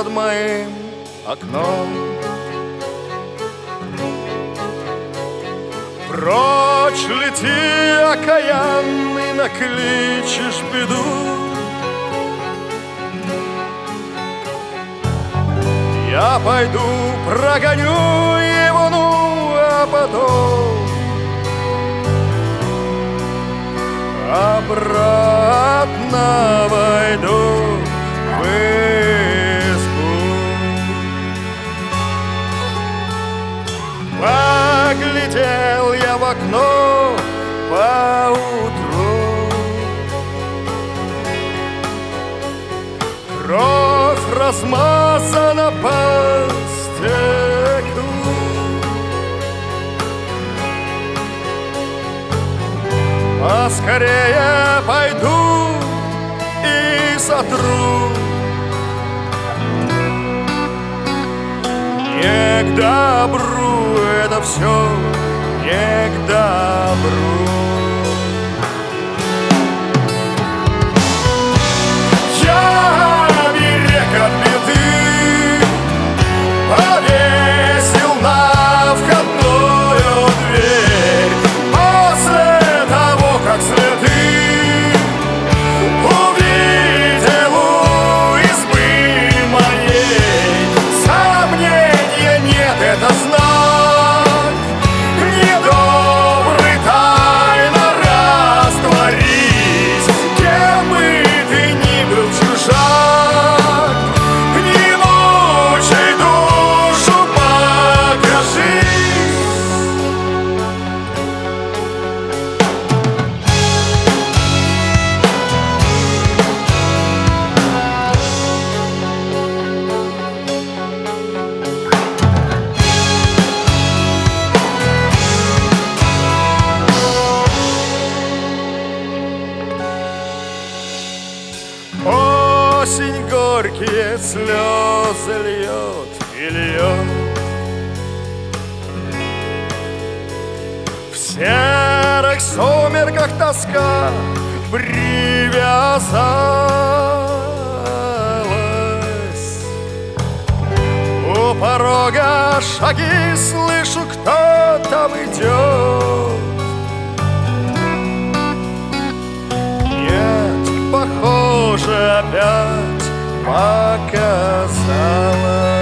под моим окном. Прочь лети, окаянный, накличешь беду. Я пойду, прогоню его, ну, а потом обратно войду в избу. Поглядел я в окно поутру, кровь размазана по стеклу. Поскорее пойду и сотру. Не к добру это все, не к добру. Я берег от беды повесил на входную дверь. После того, как следы увидел у избы моей, сомнения нет, это знак недобрый, тайно растворись. Кем бы ты ни был, чужак, не мучай душу, покажись. Осень горькие слезы льет и льет. В серых сумерках тоска привязалась. У порога шаги слышу, кто там идет. Нет, похоже, опять показалось.